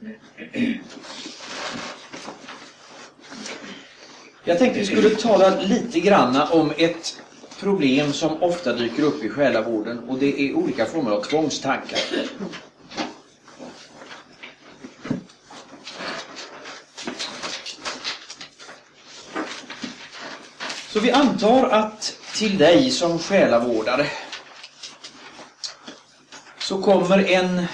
Jag tänkte vi skulle tala lite grann om ett problem som ofta dyker upp i själavården, och det är olika former av tvångstankar. Så vi antar att till dig som själavårdare så kommer en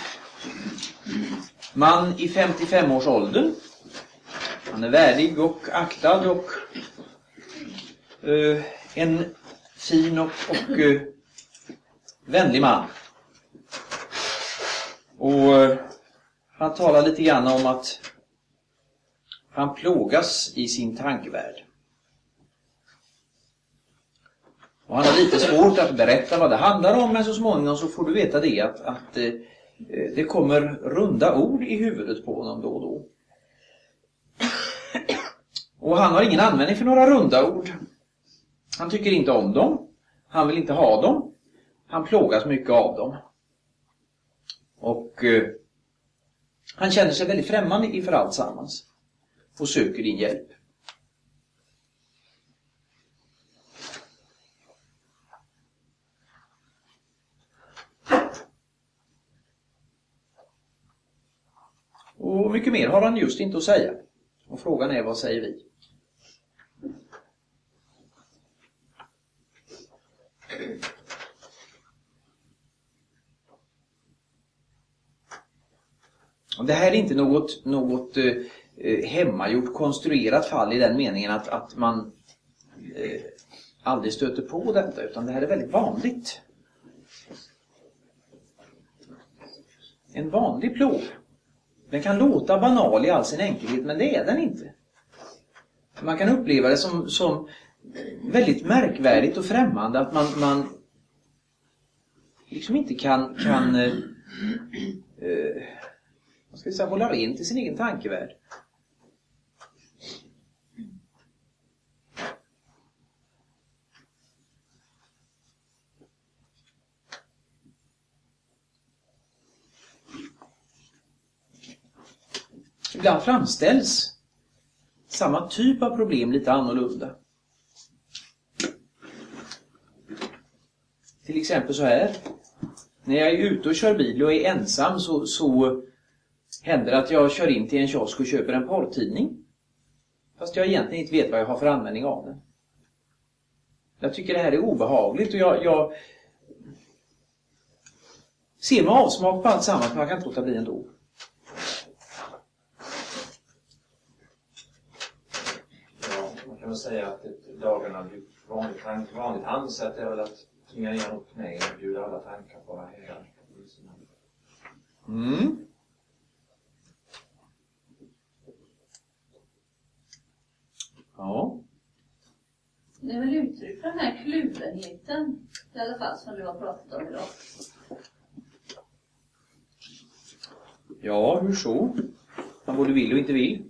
man i 55-årsåldern. Han är värdig och aktad och en fin och vänlig man. Och han talar lite grann om att han plågas i sin tankevärld. Och han har lite svårt att berätta vad det handlar om, men så småningom så får du veta det att det kommer runda ord i huvudet på honom då och då. Och han har ingen användning för några runda ord. Han tycker inte om dem. Han vill inte ha dem. Han plågas mycket av dem. Och han känner sig väldigt främmande inför allt sammans. Och söker din hjälp. Och mycket mer har han just inte att säga. Och frågan är, vad säger vi? Det här är inte något hemmagjort, konstruerat fall i den meningen att man aldrig stöter på detta, utan det här är väldigt vanligt. En vanlig plåg. Den kan låta banal i all sin enkelhet, men det är den inte. Man kan uppleva det som väldigt märkvärdigt och främmande att man liksom inte kan vad ska vi säga, hålla rent i sin egen tankevärld. Ibland framställs samma typ av problem lite annorlunda. Till exempel så här. När jag är ute och kör bil och är ensam så händer det att jag kör in till en kiosk och köper en porrtidning. Fast jag egentligen inte vet vad jag har för användning av den. Jag tycker det här är obehagligt och jag ser med avsmak på allt sammans, men jag kan inte låta bli ändå. Man kan väl säga att dagarna blir vanligt handsätt är väl att tvinga ner upp knä och bjuda alla tankar på hela. Mm. Ja. Det är väl uttryck för den här kluvenheten i alla fall som du har pratat om idag. Ja, hur så? Man både vill och inte vill.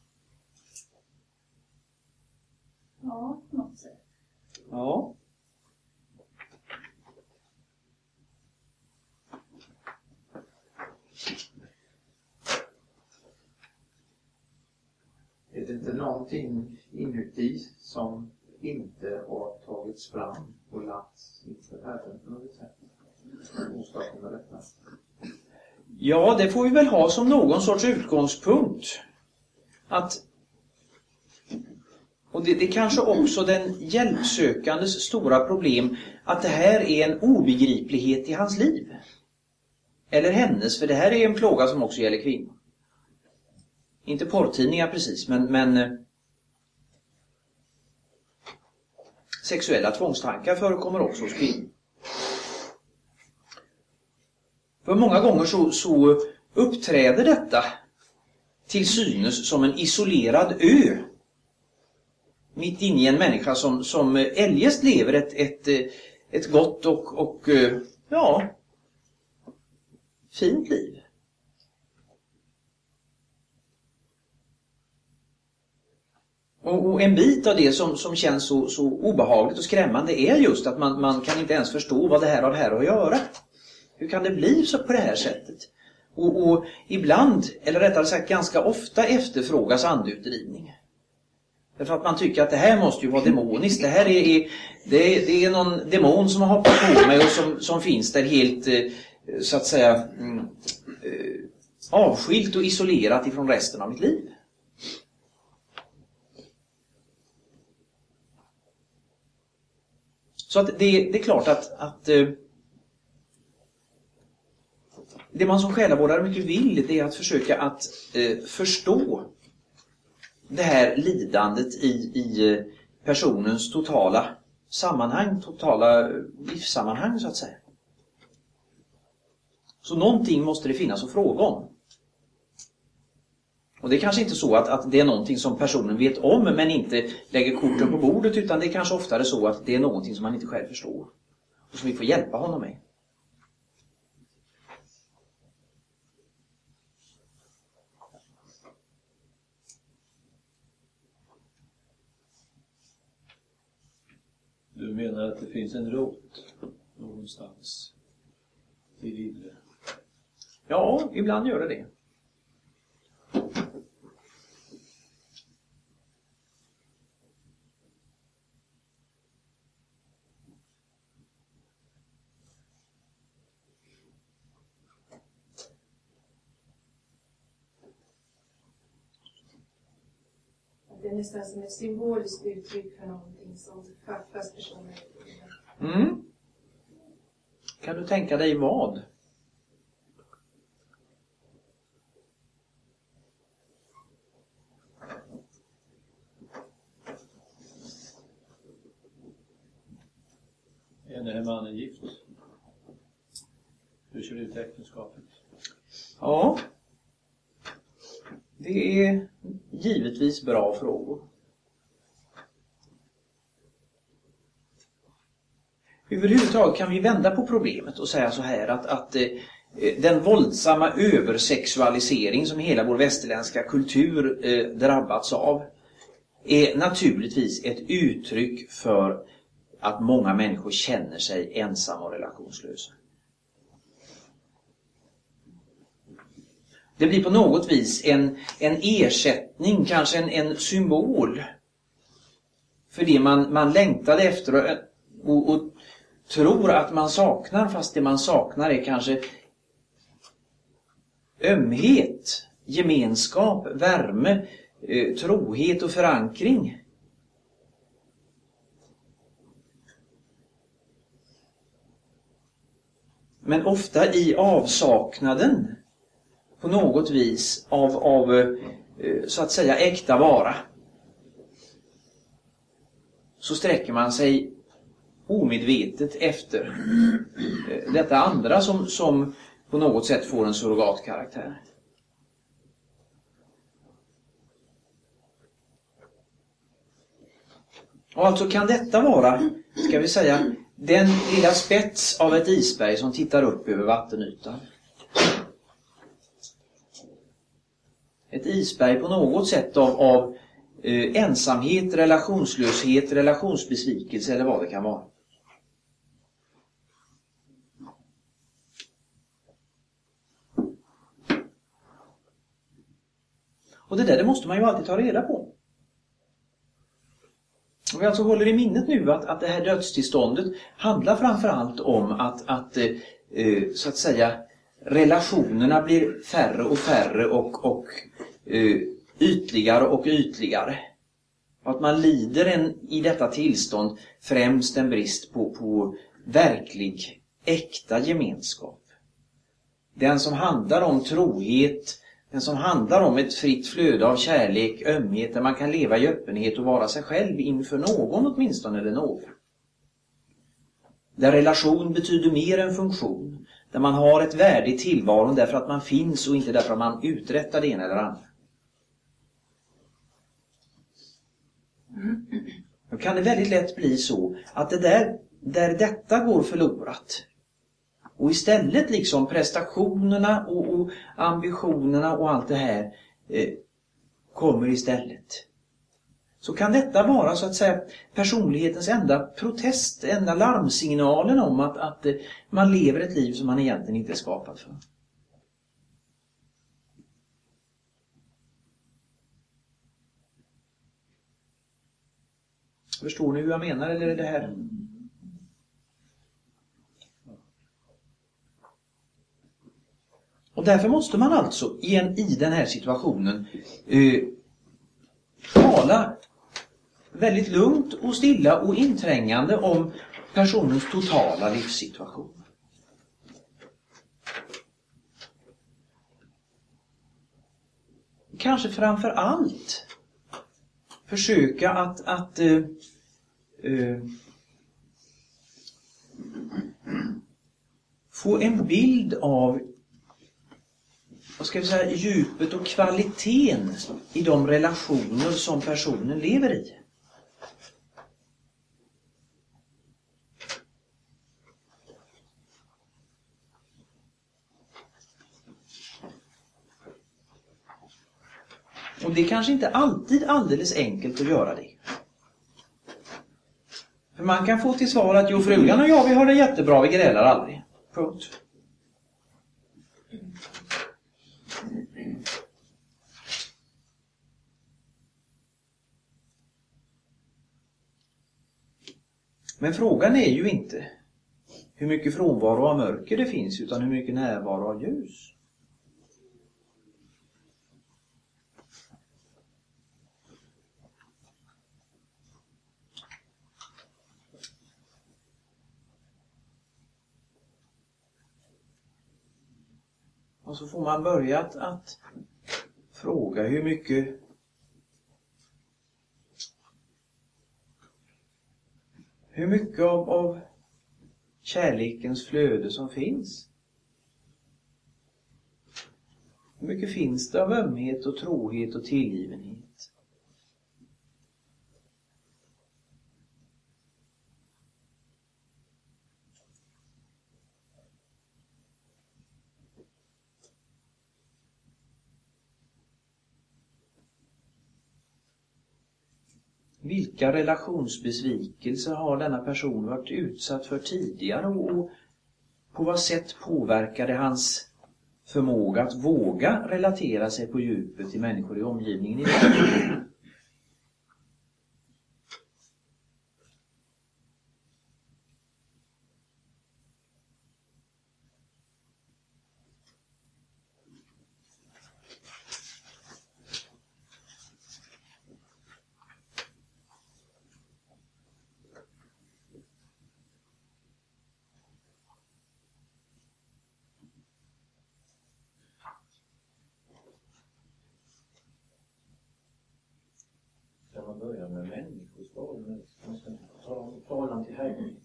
Ja, på något sätt. Ja. Är det inte någonting inuti som inte har tagits fram och lagts inför Herren på något sätt? Åstadkommer detta. Ja, det får vi väl ha som någon sorts utgångspunkt. Och det är kanske också den hjälpsökandes stora problem, att det här är en obegriplighet i hans liv. Eller hennes, för det här är en plåga som också gäller kvinnor. Inte porrtidningar precis, men sexuella tvångstankar förekommer också hos kvinnor. För många gånger så uppträder detta till synes som en isolerad ö. Mitt inne i en människa som eljest lever ett gott och fint liv. Och en bit av det som känns så obehagligt och skrämmande är just att man kan inte ens förstå vad det här har här att göra. Hur kan det bli så på det här sättet? Och ibland, eller rättare sagt ganska ofta, efterfrågas andeutdrivning. Därför att man tycker att det här måste ju vara demoniskt. Det här är någon demon som har hoppat på mig och som finns där helt, så att säga, avskilt och isolerat ifrån resten av mitt liv. Så att det är klart att det man som själavårdare mycket vill, det är att försöka att förstå det här lidandet i personens totala sammanhang, totala livssammanhang så att säga. Så någonting måste det finnas att fråga om. Och det är kanske inte så att det är någonting som personen vet om men inte lägger korten på bordet, utan det är kanske oftare så att det är någonting som man inte själv förstår och som vi får hjälpa honom med. Du menar att det finns en rot någonstans i livet? Ja, ibland gör det. Det är nästan som ett symboliskt uttryck för någonting som fattas personer. Kan du tänka dig vad? Är den här mannen gift? Hur ser det ut i äktenskapet? Ja, det är givetvis bra frågor. Överhuvudtaget kan vi vända på problemet och säga så här att den våldsamma översexualisering som hela vår västerländska kultur drabbats av är naturligtvis ett uttryck för att många människor känner sig ensamma och relationslösa. Det blir på något vis en ersättning, kanske en symbol för det man längtade efter och tror att man saknar, fast det man saknar är kanske ömhet, gemenskap, värme, trohet och förankring. Men ofta i avsaknaden på något vis av så att säga äkta vara, så sträcker man sig omedvetet efter detta andra som på något sätt får en surrogatkaraktär. Och alltså kan detta vara, ska vi säga, den lilla spets av ett isberg som tittar upp över vattenytan. Ett isberg på något sätt av ensamhet, relationslöshet, relationsbesvikelse eller vad det kan vara. Och det måste man ju alltid ta reda på. Om vi alltså håller i minnet nu att det här dödstillståndet handlar framförallt om att så att säga relationerna blir färre och färre och ytligare och ytligare. Och att man lider i detta tillstånd främst en brist på verklig, äkta gemenskap. Den som handlar om trohet, den som handlar om ett fritt flöde av kärlek, ömhet, där man kan leva i öppenhet och vara sig själv inför någon åtminstone eller några. Där relation betyder mer än funktion. Där man har ett värde i tillvaron därför att man finns och inte därför att man uträttar det ena eller andra. Då kan det väldigt lätt bli så att det där detta går förlorat och istället liksom prestationerna och ambitionerna och allt det här kommer istället. Så kan detta vara så att säga personlighetens enda protest, enda larmsignalen om att man lever ett liv som man egentligen inte är skapad för. Förstår ni hur jag menar, eller är det här? Och därför måste man alltså i den här situationen tala väldigt lugnt och stilla och inträngande om personens totala livssituation. Kanske framför allt försöka att få en bild av, vad ska vi säga, djupet och kvaliteten i de relationer som personen lever i. Och det är kanske inte alltid alldeles enkelt att göra det. För man kan få till svar att jo, frugan och jag, vi har det jättebra, vi grälar aldrig. Punkt. Men frågan är ju inte hur mycket frånvaro av mörker det finns, utan hur mycket närvaro av ljus. Och så får man börja att fråga hur mycket av kärlekens flöde som finns. Hur mycket finns det av ömhet och trohet och tillgivenhet? Vilka relationsbesvikelser har denna person varit utsatt för tidigare och på vad sätt påverkade hans förmåga att våga relatera sig på djupet till människor i omgivningen idag? Man börjar med människors förhållande till Herren.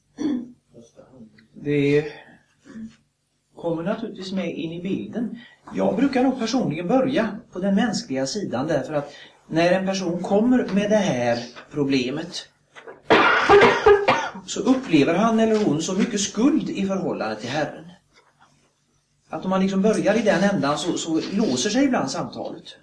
Det kommer naturligtvis med in i bilden. Jag brukar nog personligen börja på den mänskliga sidan, därför att när en person kommer med det här problemet så upplever han eller hon så mycket skuld i förhållande till Herren. Att om man liksom börjar i den ändan så låser sig ibland samtalet.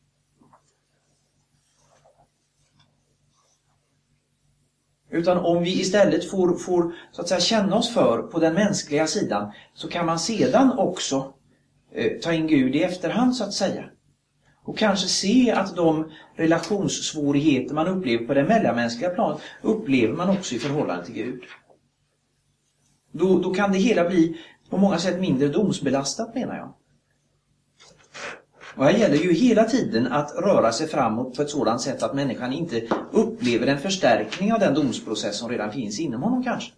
Utan om vi istället får så att säga känna oss för på den mänskliga sidan, så kan man sedan också ta in Gud i efterhand, så att säga. Och kanske se att de relationssvårigheter man upplever på det mellanmänskliga planet upplever man också i förhållande till Gud. Då kan det hela bli på många sätt mindre domsbelastat, menar jag. Och här gäller ju hela tiden att röra sig framåt på ett sådant sätt att människan inte upplever en förstärkning av den domsprocess som redan finns inom honom kanske.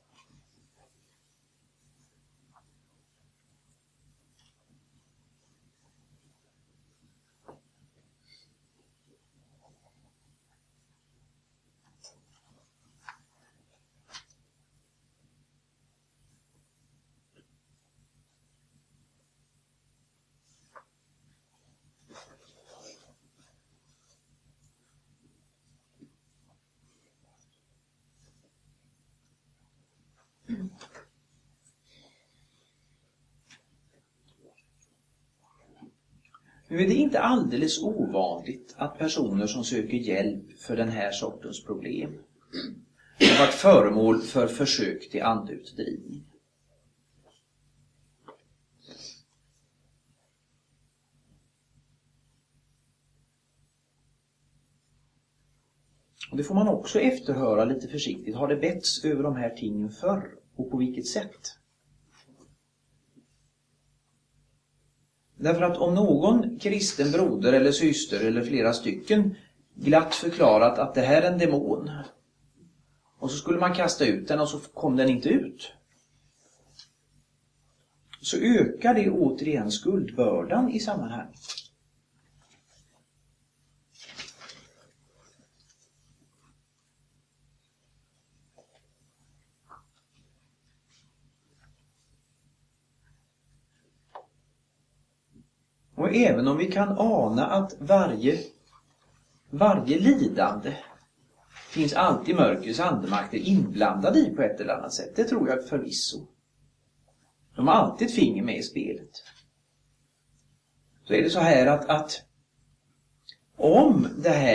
Nu är det inte alldeles ovanligt att personer som söker hjälp för den här sortens problem har varit föremål för försök till andeutdrivning. Och det får man också efterhöra lite försiktigt. Har det betts över de här tingen förr? Och på vilket sätt? Därför att om någon kristen broder eller syster eller flera stycken glatt förklarat att det här är en demon, och så skulle man kasta ut den och så kom den inte ut, så ökar det återigen skuldbördan i sammanhanget. Och även om vi kan ana att varje lidande finns alltid mörkrets andemakter inblandade i på ett eller annat sätt. Det tror jag förvisso. De har alltid ett finger med i spelet. Så är det så här att om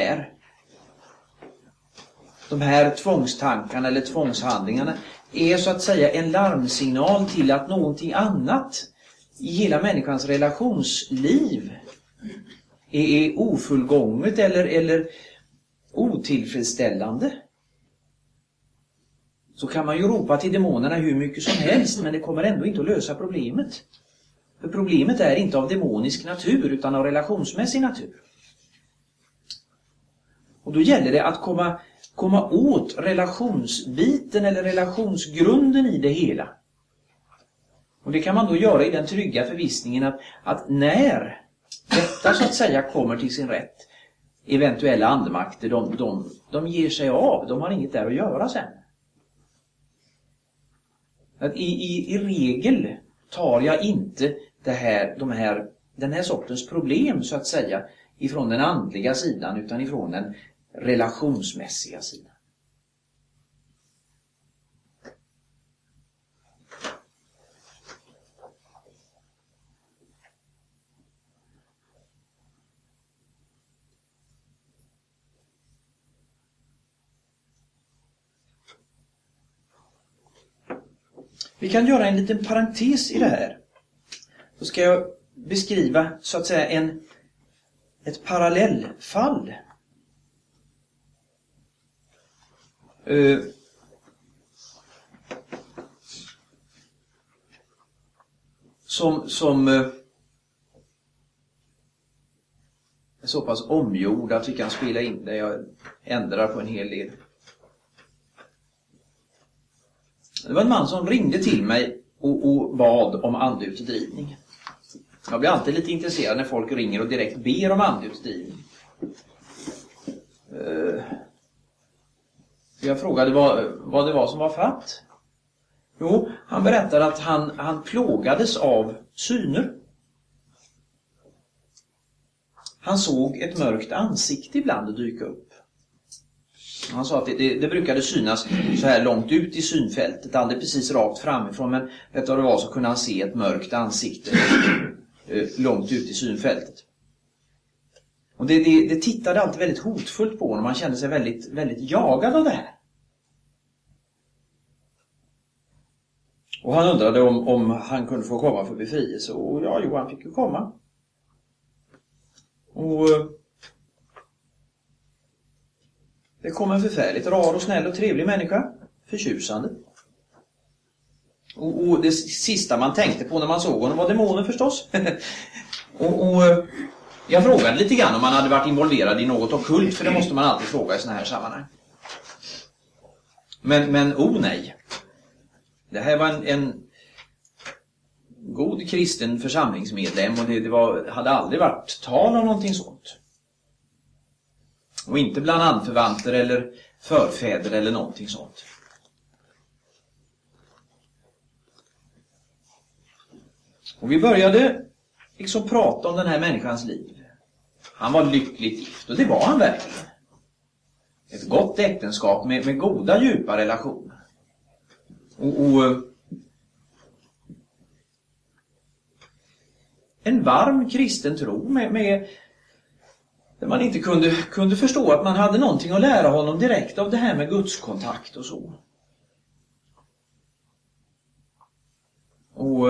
de här tvångstankarna eller tvångshandlingarna är så att säga en larmsignal till att någonting annat i hela människans relationsliv är ofullgånget eller otillfredsställande, så kan man ju ropa till demonerna hur mycket som helst, men det kommer ändå inte att lösa problemet. För problemet är inte av demonisk natur utan av relationsmässig natur. Och då gäller det att komma åt relationsbiten eller relationsgrunden i det hela. Och det kan man då göra i den trygga förvissningen att när detta så att säga kommer till sin rätt, eventuella andemakter, de ger sig av, de har inget där att göra sen. Att i regel tar jag inte den här sortens problem så att säga ifrån den andliga sidan utan ifrån den relationsmässiga sidan. Vi kan göra en liten parentes i det här. Då ska jag beskriva så att säga ett parallellfall. Som är så pass omgjord att vi kan spela in det. Jag ändrar på en hel del. Det var en man som ringde till mig och bad om andeutdrivning. Jag blir alltid lite intresserad när folk ringer och direkt ber om andeutdrivning. Jag frågade vad det var som var fatt. Jo, han berättade att han plågades av syner. Han såg ett mörkt ansikte ibland dyka upp. Han sa att det brukade synas så här långt ut i synfältet, aldrig precis rakt framifrån, men vet vad det var så kunde han se ett mörkt ansikte långt ut i synfältet. Och det tittade alltid väldigt hotfullt på honom, man kände sig väldigt, väldigt jagad av det här. Och han undrade om han kunde få komma för befrielse, och ja, han fick ju komma. Och det kom en förfärligt rar och snäll och trevlig människa. Förtjusande. Och det sista man tänkte på när man såg honom var demoner förstås. och jag frågade lite grann om man hade varit involverad i något ockult, för det måste man alltid fråga i såna här sammanhang. Men nej. Det här var en god kristen församlingsmedlem, och det hade aldrig varit tal om någonting sånt. Och inte bland anförvanter eller förfäder eller någonting sånt. Och vi började liksom prata om den här människans liv. Han var lyckligt gift, och det var han verkligen. Ett gott äktenskap med goda djupa relationer. Och en varm kristen tro med där man inte kunde förstå att man hade någonting att lära honom direkt av det här med Guds kontakt och så. Och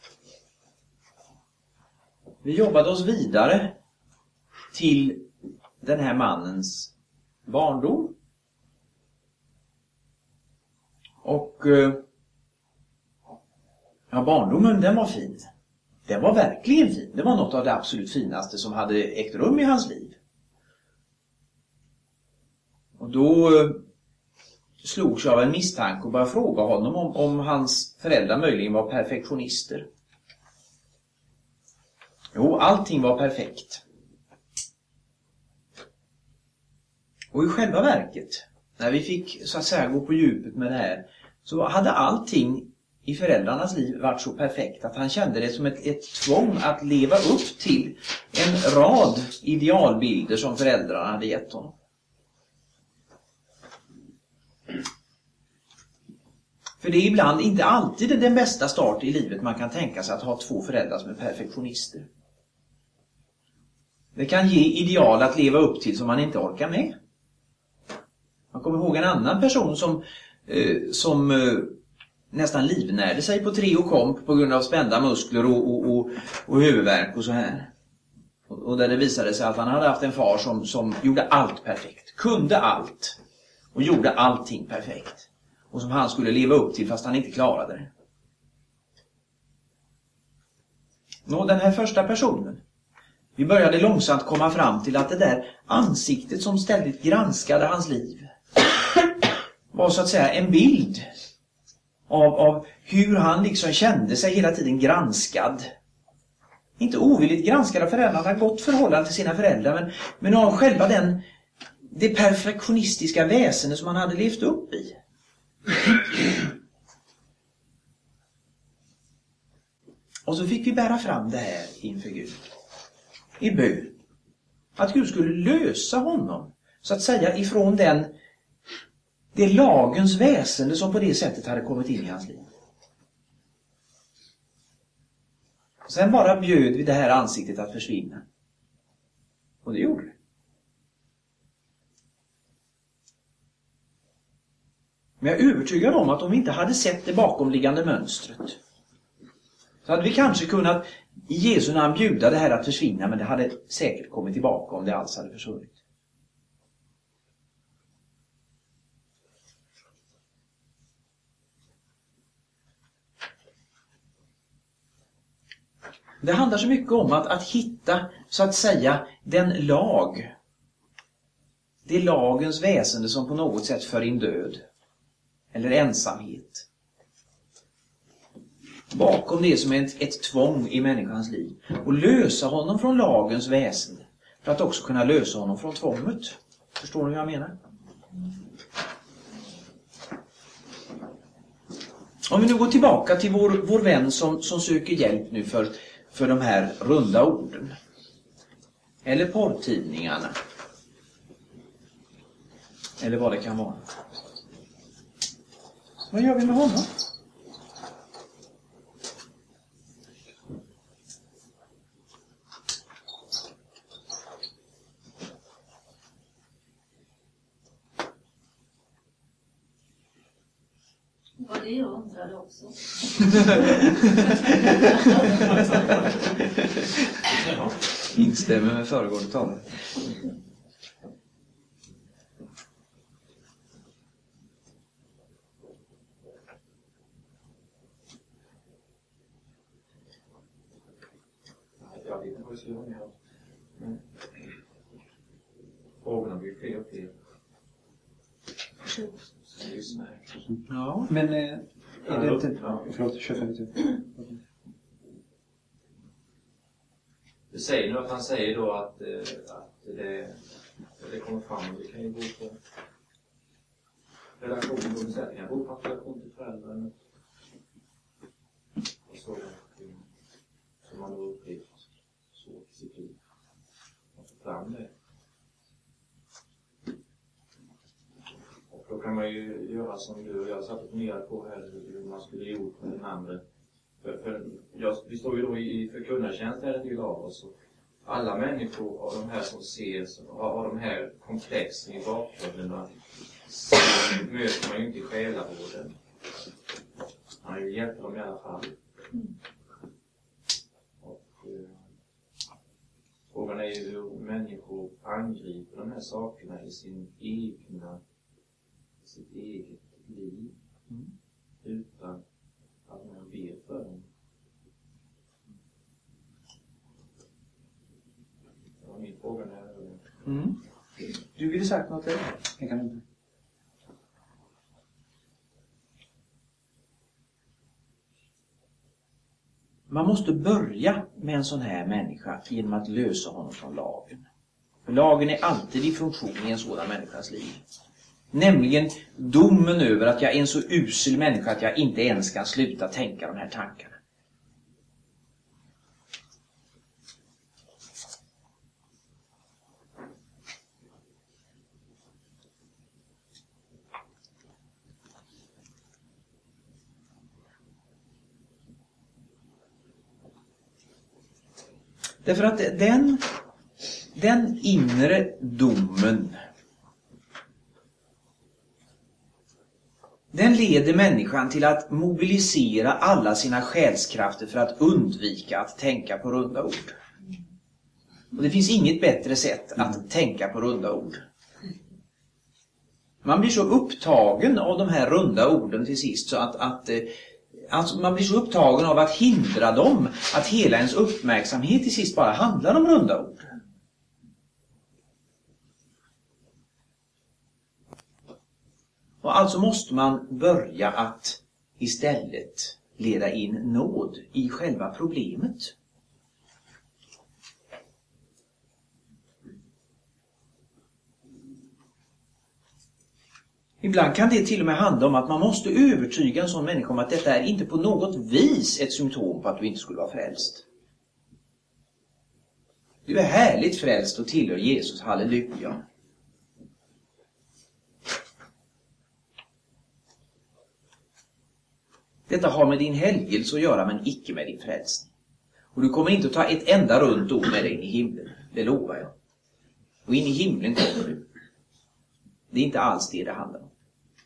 vi jobbade oss vidare till den här mannens barndom. Och ja, barndomen, den var fin. Den var verkligen fin. Det var något av det absolut finaste som hade ägt rum i hans liv. Och då slogs jag av en misstanke och började fråga honom om hans föräldrar möjligen var perfektionister. Jo, allting var perfekt. Och i själva verket, när vi fick så att säga gå på djupet med det här, så hade allting i föräldrarnas liv varit så perfekt att han kände det som ett tvång att leva upp till en rad idealbilder som föräldrarna hade gett honom. För det är ibland inte alltid den bästa start i livet man kan tänka sig att ha två föräldrar som är perfektionister. Det kan ge ideal att leva upp till som man inte orkar med. Man kommer ihåg en annan person som nästan livnärde sig på Treo Komp på grund av spända muskler och huvudvärk och så här. Och där det visade sig att han hade haft en far som gjorde allt perfekt, kunde allt och gjorde allting perfekt. Och som han skulle leva upp till fast han inte klarade det. Den här första personen, vi började långsamt komma fram till att det där ansiktet som ständigt granskade hans liv var så att säga en bild av hur han liksom kände sig hela tiden granskad. Inte ovilligt granskad av föräldrarna, gott förhållande till sina föräldrar, men av själva det perfektionistiska väsendet som han hade levt upp i. Och så fick vi bära fram det här inför Gud. I bön. Att Gud skulle lösa honom, så att säga, ifrån det lagens väsende som på det sättet hade kommit in i hans liv. Sen bara bjöd vi det här ansiktet att försvinna. Och det gjorde det. Men jag är övertygad om att om vi inte hade sett det bakomliggande mönstret, så hade vi kanske kunnat i Jesu namn bjuda det här att försvinna, men det hade säkert kommit tillbaka om det alls hade försvunnit. Det handlar så mycket om att hitta, så att säga, det lagens väsende som på något sätt för in död eller ensamhet. Bakom det som är ett tvång i människans liv. Och lösa honom från lagens väsende för att också kunna lösa honom från tvånget. Förstår ni vad jag menar? Om vi nu går tillbaka till vår vän som söker hjälp nu för de här runda orden. Eller porrtidningarna. Eller vad det kan vara. Vad gör vi med honom? Vad det jag undrade också. Instämmer med föregående talare. Jag vet inte vad vi ska göra med dem. Men frågorna blir fler och fler. Ja, men är det inte... Förlåt, kör färdigt. Det säger nu att han säger då att det kommer fram, det kan ju gå på relation och motsättningar, gå på relation till föräldrarna och så som man har upplevt så i sitt liv och få fram det. Och då kan man ju göra som du och jag satt och funderat på här, hur man skulle gjort med den andra. Vi står ju då i förkunnartjänst här en del av oss. Och alla människor av de här som ser, av de här komplexen i bakgrunden, så möter man ju inte i själavården. Man vill hjälpa dem i alla fall. Och frågan är ju hur människor angriper de här sakerna i sitt eget liv. utan att man ber för dem. Det var min fråga när Du ville sagt något där? Jag kan inte. Man måste börja med en sån här människa genom att lösa honom från lagen. För lagen är alltid i funktion i en sådan människas liv. Nämligen domen över att jag är en så usel människa att jag inte ens kan sluta tänka de här tankarna. Därför att den inre domen, den leder människan till att mobilisera alla sina själskrafter för att undvika att tänka på runda ord. Och det finns inget bättre sätt att tänka på runda ord. Man blir så upptagen av de här runda orden till sist så att man blir så upptagen av att hindra dem att hela ens uppmärksamhet till sist bara handlar om runda ord. Och alltså måste man börja att istället leda in nåd i själva problemet. Ibland kan det till och med handla om att man måste övertyga en sån människa om att detta är inte på något vis ett symptom på att du inte skulle vara frälst. Du är härligt frälst och tillhör Jesus, halleluja. Detta har med din helgelse att göra men icke med din frälsning. Och du kommer inte att ta ett enda runt ord med dig in i himlen, det lovar jag. Och in i himlen kommer du. Det är inte alls det handlar om.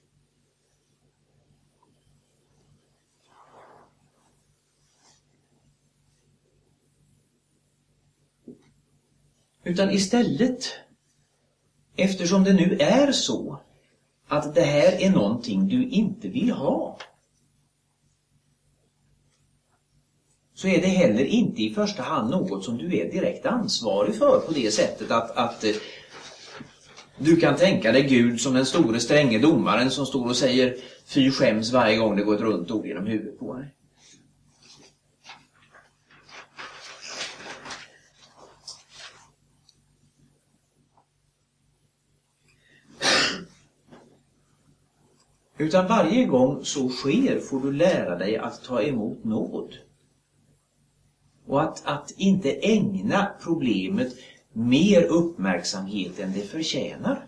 Utan istället, eftersom det nu är så att det här är någonting du inte vill ha, så är det heller inte i första hand något som du är direkt ansvarig för på det sättet att du kan tänka dig Gud som den store stränge domaren som står och säger fy skäms varje gång det går ett runt ord genom huvudet på dig. Utan varje gång så sker får du lära dig att ta emot nåd. Och att inte ägna problemet mer uppmärksamhet än det förtjänar.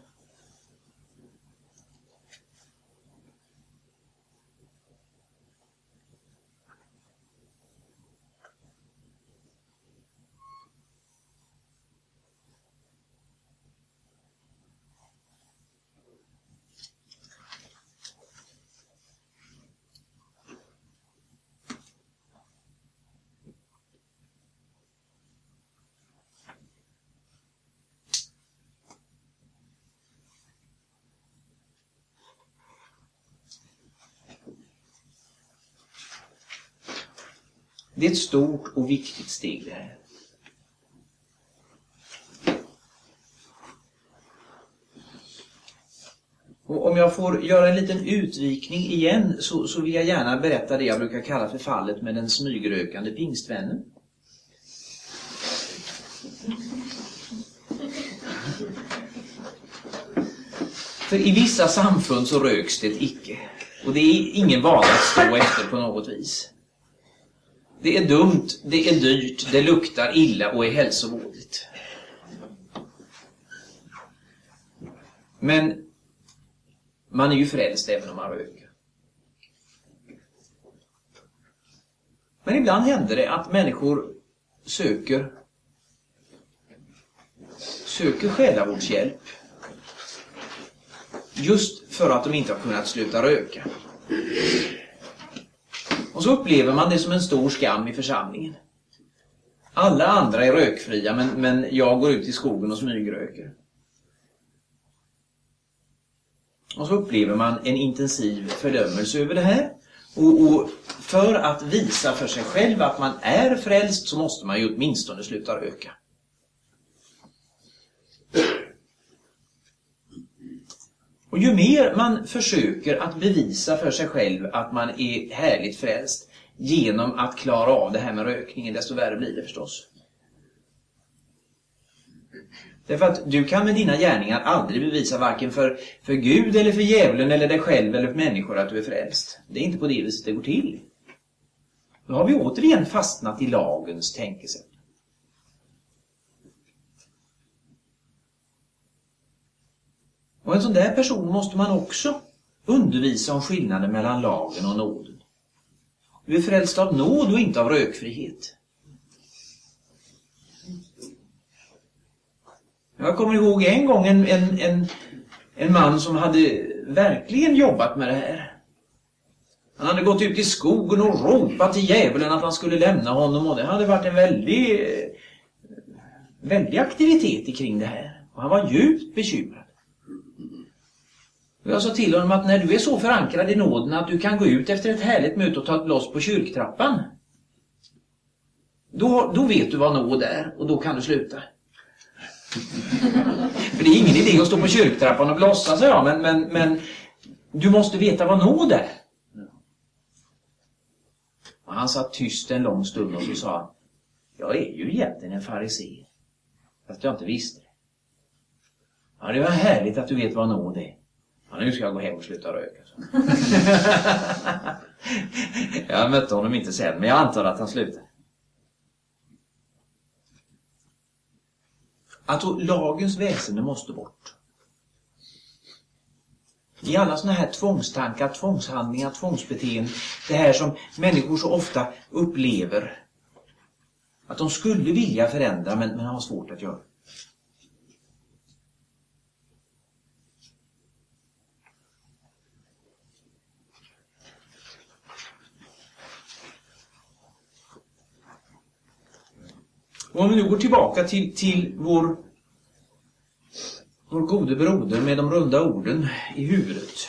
Det är ett stort och viktigt steg det här. Och om jag får göra en liten utvikning igen så vill jag gärna berätta det jag brukar kalla för fallet med den smygrökande pingstvännen. För i vissa samfund så röks det icke. Och det är ingen vana att stå efter på något vis. Det är dumt, det är dyrt, det luktar illa och är hälsovådligt. Men man är ju frälst även om man röker. Men ibland händer det att människor söker själavårdshjälp just för att de inte har kunnat sluta röka. Och så upplever man det som en stor skam i församlingen. Alla andra är rökfria men jag går ut i skogen och smygröker. Och så upplever man en intensiv fördömelse över det här. Och för att visa för sig själv att man är frälst så måste man ju åtminstone sluta röka. Och ju mer man försöker att bevisa för sig själv att man är härligt frälst genom att klara av det här med rökningen, desto värre blir det förstås. Därför att du kan med dina gärningar aldrig bevisa varken för Gud eller för djävulen eller dig själv eller för människor att du är frälst. Det är inte på det viset det går till. Då har vi återigen fastnat i lagens tänkesätt. Och en sån där person måste man också undervisa om skillnaden mellan lagen och nåden. Du är frälst av nåd och inte av rökfrihet. Jag kommer ihåg en gång en man som hade verkligen jobbat med det här. Han hade gått ut i skogen och ropat till djävulen att han skulle lämna honom. Och det hade varit en väldig aktivitet kring det här. Och han var djupt bekymrad. Och jag sa till honom att när du är så förankrad i nåden att du kan gå ut efter ett härligt möte och ta ett loss på kyrktrappan. Då vet du vad nåd är och då kan du sluta. För det är ingen idé att stå på kyrktrappan och blossa, sa jag, men du måste veta vad nåd är. Och han satt tyst en lång stund och så sa han: jag är ju egentligen en farisé, fast jag inte visste det. Ja, det var härligt att du vet vad nåd är. Ja, nu ska jag gå hem och sluta röka. Jag mötte honom inte sen, men jag antar att han slutade. Att lagens väsende måste bort. I alla såna här tvångstankar, tvångshandlingar, tvångsbeteenden, det här som människor så ofta upplever att de skulle vilja förändra men har svårt att göra. Och om vi nu går tillbaka till vår gode broder med de runda orden i huvudet,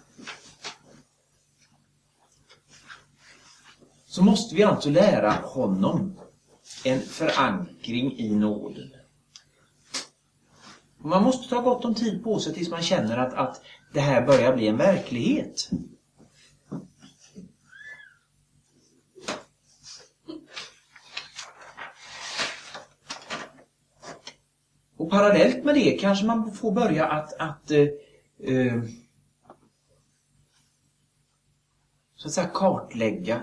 så måste vi alltså lära honom en förankring i nåden. Och man måste ta gott om tid på sig tills man känner att det här börjar bli en verklighet. Och parallellt med det kanske man får börja att så att säga kartlägga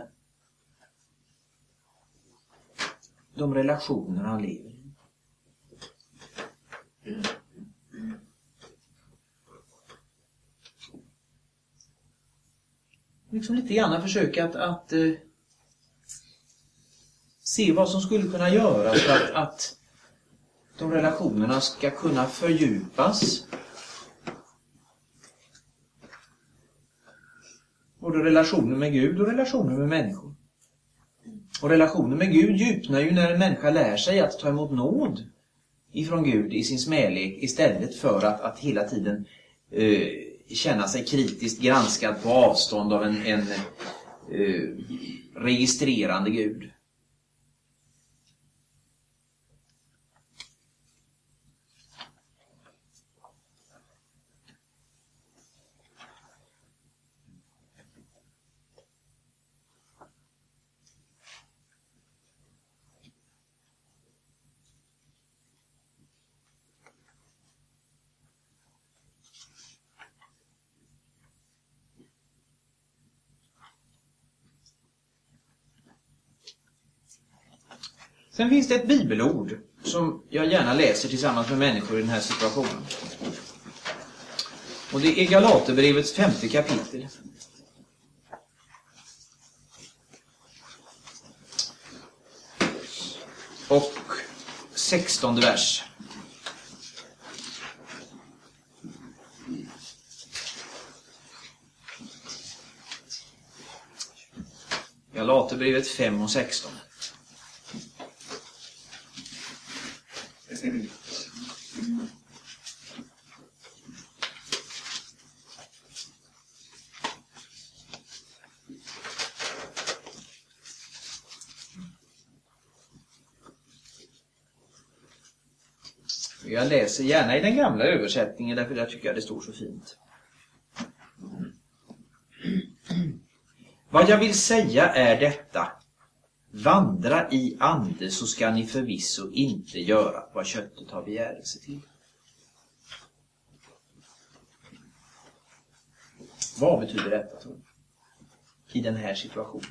de relationer han lever i. Liksom lite grann försöka att se vad som skulle kunna göras för att de relationerna ska kunna fördjupas. Både relationer med Gud och relationer med människor. Och relationer med Gud djupnar ju när en människa lär sig att ta emot nåd ifrån Gud i sin smälek istället för att hela tiden känna sig kritiskt granskad på avstånd av en registrerande Gud. Sen finns det ett bibelord som jag gärna läser tillsammans med människor i den här situationen. Och det är Galaterbrevets 5:e kapitel. Och 16:e vers. Galaterbrevet 5:16. Jag läser gärna i den gamla översättningen därför jag tycker att det står så fint. Vad jag vill säga är detta. Vandra i ande så ska ni förvisso inte göra vad köttet har begärelse till. Vad betyder detta, tror du? I den här situationen?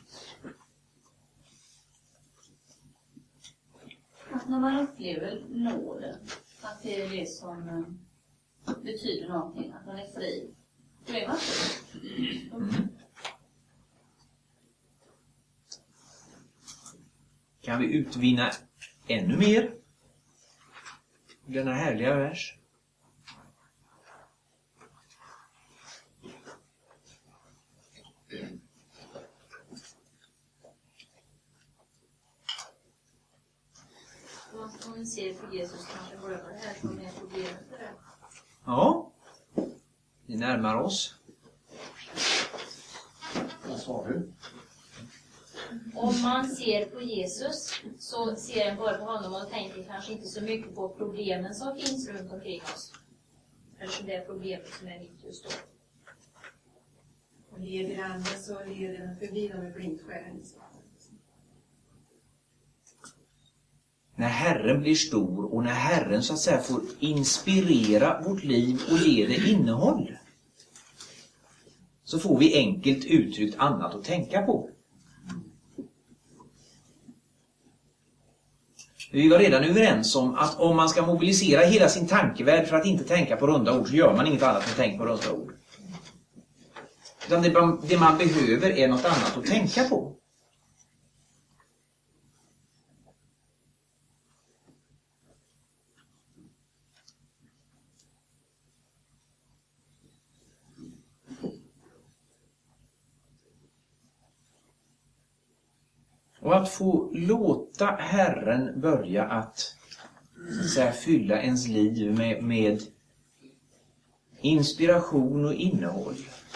Att när man upplever nåden, att det är det som betyder någonting, att man är fri, då är man fri. Kan vi utvinna ännu mer i denna härliga vers? Om vi ser på Jesus kanske går över det här som är problemet för det. Ja, vi närmar oss. Vad sa du? Om man ser på Jesus så ser en bara på honom och tänker kanske inte så mycket på problemen som finns runt omkring oss. Eller det problemet som är mitt just då. Och leder anden så leder den förbi dem med blindskären. När Herren blir stor och när Herren så att säga får inspirera vårt liv och ge det innehåll, så får vi enkelt uttryckt annat att tänka på. Vi var redan överens om att om man ska mobilisera hela sin tankevärld för att inte tänka på runda ord, så gör man inget annat än att tänka på runda ord. Utan det man behöver är något annat att tänka på. Och att få låta Herren börja att så att säga, fylla ens liv med inspiration och innehåll.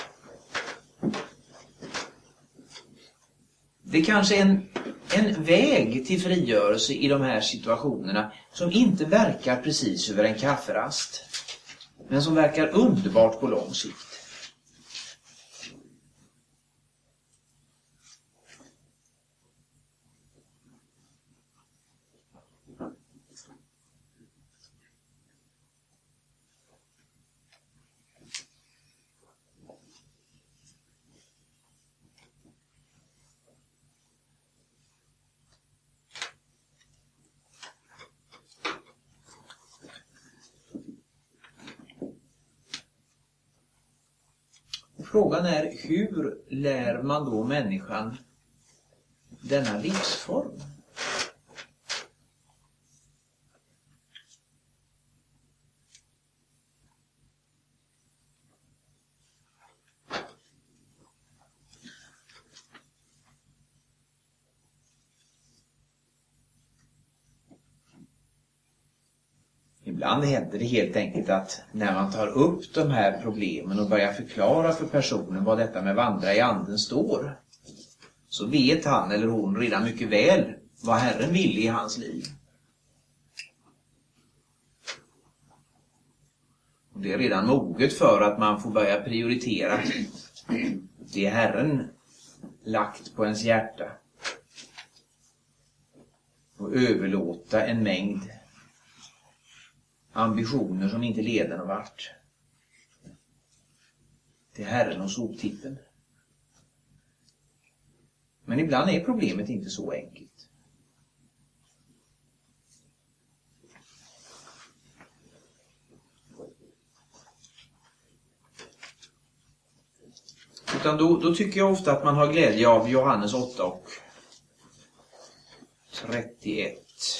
Det kanske är en väg till frigörelse i de här situationerna som inte verkar precis över en kafferast, men som verkar underbart på lång sikt. Frågan är, hur lär man då människan denna livsform? Ibland händer det helt enkelt att när man tar upp de här problemen och börjar förklara för personen vad detta med vandra i anden står, så vet han eller hon redan mycket väl vad Herren vill i hans liv. Och det är redan moget för att man får börja prioritera det Herren lagt på ens hjärta och överlåta en mängd ambitioner som inte leder någon vart till Herren och soptippen. Men ibland är problemet inte så enkelt. Utan då tycker jag ofta att man har glädje av Johannes 8 och 31.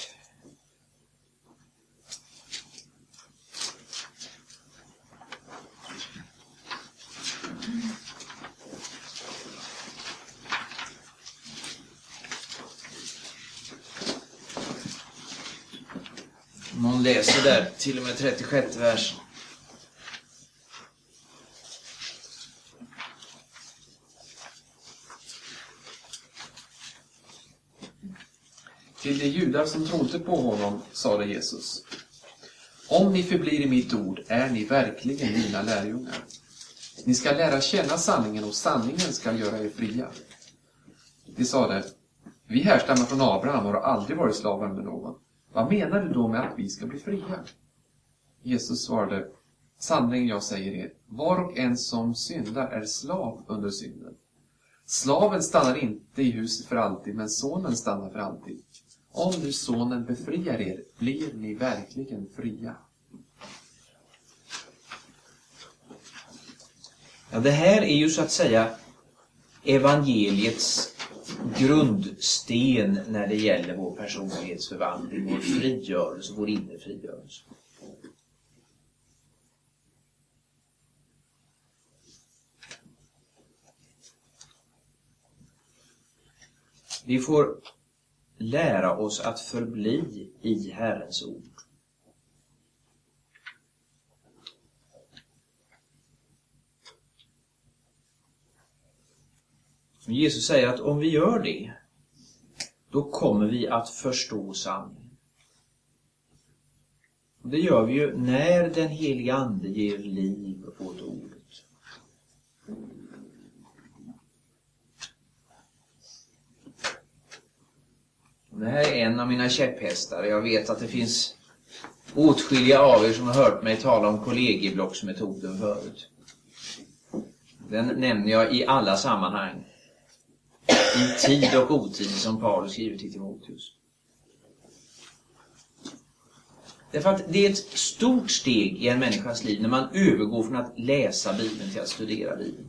Någon läser där till och med 36 vers. Till de judar som trodde på honom sade Jesus: Om ni förblir i mitt ord är ni verkligen mina lärjungar. Ni ska lära känna sanningen och sanningen ska göra er fria. De sade, vi härstammar från Abraham och har aldrig varit slavar med någon. Vad menar du då med att vi ska bli fria? Jesus svarade, sanningen jag säger er, var och en som syndar är slav under synden. Slaven stannar inte i huset för alltid, men sonen stannar för alltid. Om nu sonen befriar er, blir ni verkligen fria. Ja, det här är ju så att säga evangeliets grundsten när det gäller vår personlighetsförvandling, vår frigörelse, vår inre frigörelse. Vi får lära oss att förbli i Herrens ord. Jesus säger att om vi gör det, då kommer vi att förstå sanningen. Och det gör vi ju när den heliga Ande ger liv åt ordet. Det här är en av mina käpphästar. Jag vet att det finns åtskilliga av er som har hört mig tala om kollegieblocksmetoden förut. Den nämner jag i alla sammanhang. I tid och otid, som Paulus skriver till Timoteus. Därför att det är ett stort steg i en människas liv när man övergår från att läsa Bibeln till att studera Bibeln.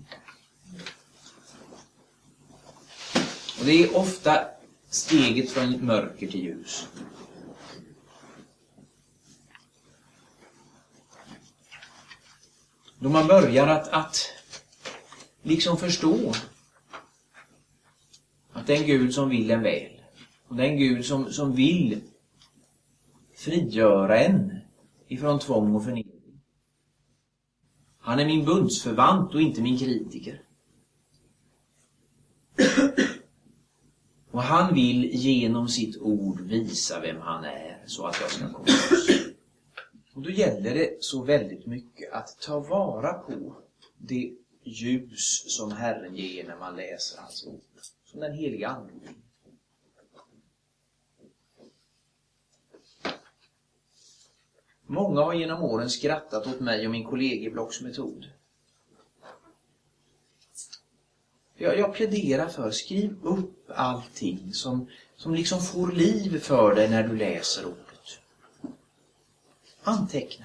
Och det är ofta steget från mörker till ljus. Då man börjar att liksom förstå att den Gud som vill en väl, och den Gud som vill frigöra en ifrån tvång och förnedring. Han är min bundsförvant och inte min kritiker. Och han vill genom sitt ord visa vem han är så att jag ska komma loss. Och då gäller det så väldigt mycket att ta vara på det ljus som Herren ger när man läser hans ord. Som den heliga Ande. Många har genom åren skrattat åt mig och min kollegieblocksmetod. Jag pläderar för, skriv upp allting som liksom får liv för dig när du läser ordet. Anteckna.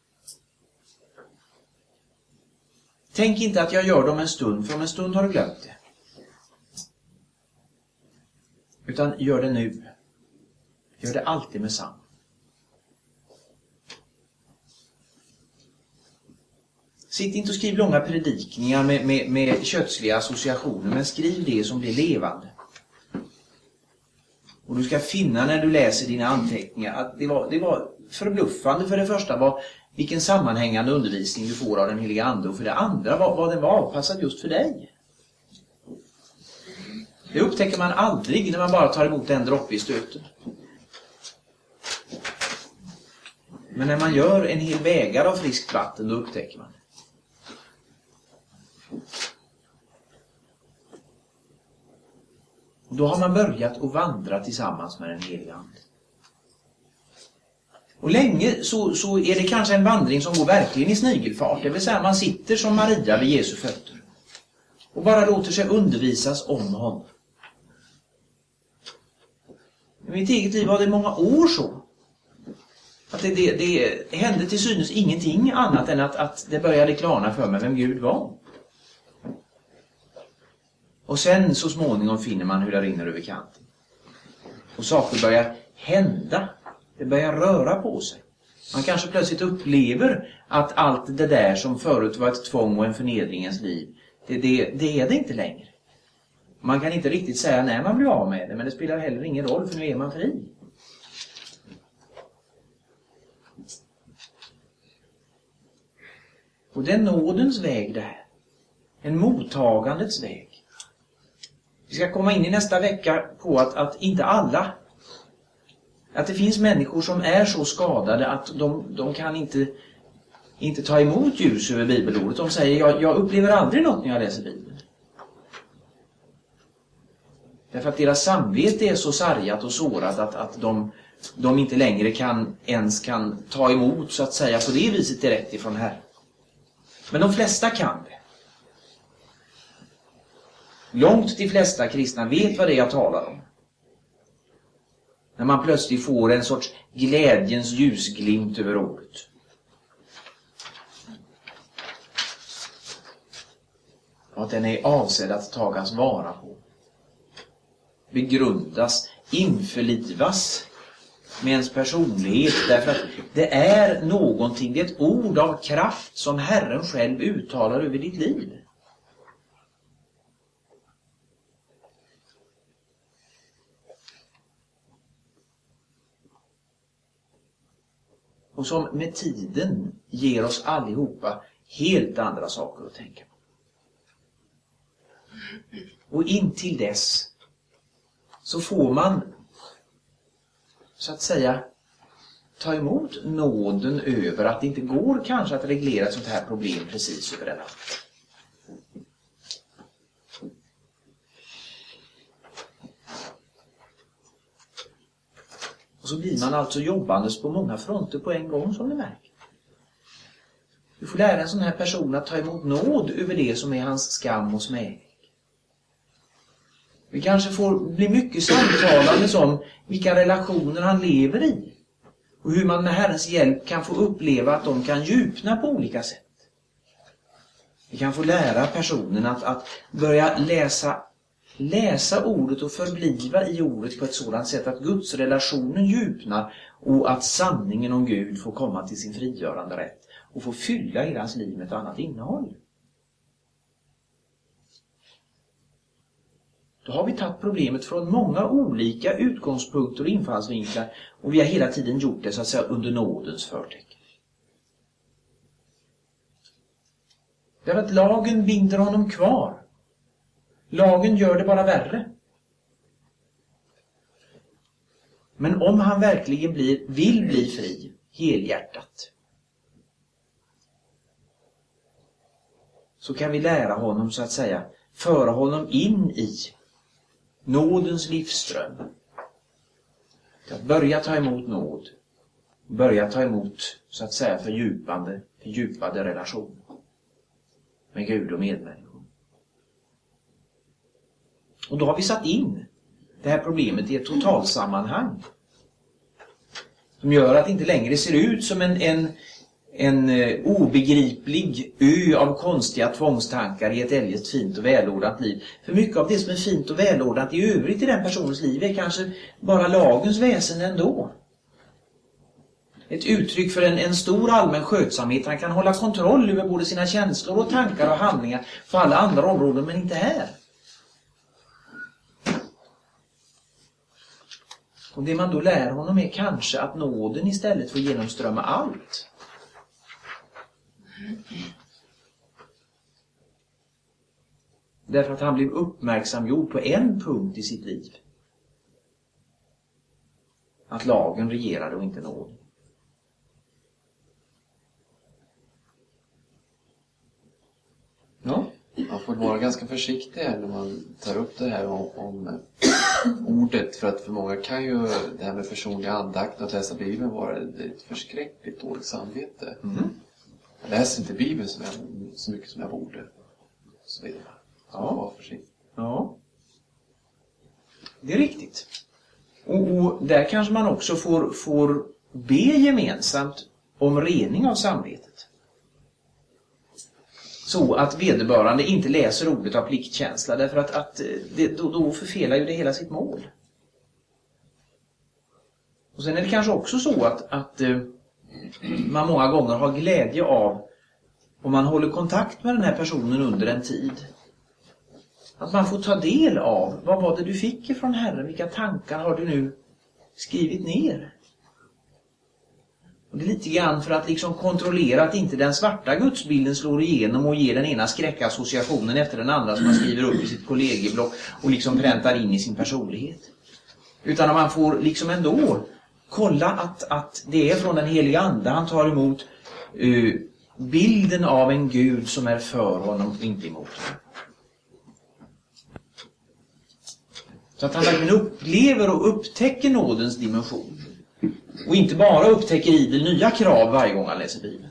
Tänk inte att jag gör dem en stund, för om en stund har du glömt det. Utan gör det nu. Gör det alltid med samma. Sitt inte och skriv långa predikningar med kötsliga associationer, men skriv det som blir levande. Och du ska finna när du läser dina anteckningar att det var förbluffande för det första vilken sammanhängande undervisning du får av den heliga Ande, och för det andra vad den var avpassad just för dig. Det upptäcker man aldrig när man bara tar emot en droppe i stöten. Men när man gör en hel vägar av friskt vatten, då upptäcker man det. Och då har man börjat att vandra tillsammans med den heliga Ande. Och länge så är det kanske en vandring som går verkligen i snigelfart. Det vill säga man sitter som Maria vid Jesu fötter och bara låter sig undervisas om honom. I mitt eget liv var det många år så. Att det hände till synes ingenting annat än att det började klarna för mig vem Gud var. Och sen så småningom finner man hur det rinner över kanten. Och saker börjar hända. Det börjar röra på sig. Man kanske plötsligt upplever att allt det där som förut var ett tvång och en förnedringens liv, det är det inte längre. Man kan inte riktigt säga när man blir av med det, men det spelar heller ingen roll, för nu är man fri. Och det är nådens väg det här. En mottagandets väg. Vi ska komma in i nästa vecka på att inte alla Att det finns människor som är så skadade att de kan inte ta emot ljus över bibelordet. De säger, jag upplever aldrig något när jag läser Bibeln. Därför att deras samvete är så sargat och sårat att de inte längre ens kan ta emot, så att säga, på det viset direkt ifrån Herren. Men de flesta kan det. Långt de flesta kristna vet vad det är jag talar om. När man plötsligt får en sorts glädjens ljusglimt över ordet. Och att den är avsedd att tagas vara på. Begrundas, införlivas med ens personlighet. Därför att det är någonting, det är ett ord av kraft som Herren själv uttalar över ditt liv. Och som med tiden ger oss allihopa helt andra saker att tänka på. Och intill dess så får man, så att säga, ta emot nåden över att det inte går kanske att reglera ett sånt här problem precis över en natt. Och så blir man alltså jobbandes på många fronter på en gång, som ni märker. Du får lära en sån här person att ta emot nåd över det som är hans skam och smäg. Vi kanske får bli mycket samtalande om vilka relationer han lever i. Och hur man med Herrens hjälp kan få uppleva att de kan djupna på olika sätt. Vi kan få lära personen att börja läsa ordet och förbliva i ordet på ett sådant sätt att Guds relationen djupnar och att sanningen om Gud får komma till sin frigörande rätt och få fylla hela hans liv med ett annat innehåll. Då har vi tagit problemet från många olika utgångspunkter och infallsvinklar och vi har hela tiden gjort det, så att säga, under nådens förtecken. Därför att lagen binder honom kvar. Lagen gör det bara värre. Men om han verkligen vill bli fri, helhjärtat, så kan vi lära honom, så att säga, föra honom in i nådens livsström. Att börja ta emot nåd. Börja ta emot, så att säga, fördjupade relationer med Gud och medmänniskor. Och då har vi satt in det här problemet i ett totalsammanhang. Som gör att det inte längre ser ut som en obegriplig ö av konstiga tvångstankar i ett eljest fint och välordnat liv. För mycket av det som är fint och välordnat i övrigt i den personens liv är kanske bara lagens väsen ändå. Ett uttryck för en stor allmän skötsamhet. Han kan hålla kontroll över både sina känslor och tankar och handlingar på alla andra områden, men inte här. Och det man då lär honom är kanske att nåden istället får genomströmma allt. Därför att han blev uppmärksamgjord på en punkt i sitt liv. Att lagen regerade och inte nåden. Ja. Man får vara ganska försiktig här när man tar upp det här om ordet. För att för många kan ju det här med personlig andakt och att läsa Bibeln vara ett förskräckligt dåligt samvete. Jag läser inte Bibeln så mycket som jag borde. Så vidare. Så man var försiktig. Ja. Det är riktigt. Och där kanske man också får be gemensamt om rening av samvetet. Så att vederbörande inte läser ordet av pliktkänsla, därför att då förfelar ju det hela sitt mål. Och sen är det kanske också så att man många gånger har glädje av, om man håller kontakt med den här personen under en tid, att man får ta del av vad var det du fick ifrån Herren, vilka tankar har du nu skrivit ner. Och det är lite grann för att liksom kontrollera att inte den svarta gudsbilden slår igenom och ger den ena skräckassociationen efter den andra som man skriver upp i sitt kollegieblock och liksom präntar in i sin personlighet. Utan att man får liksom ändå kolla att det är från den heliga ande. Han tar emot bilden av en Gud som är för honom och inte emot honom. Så att han verkligen upplever och upptäcker nådens dimension. Och inte bara upptäcker idel nya krav varje gång han läser Bibeln.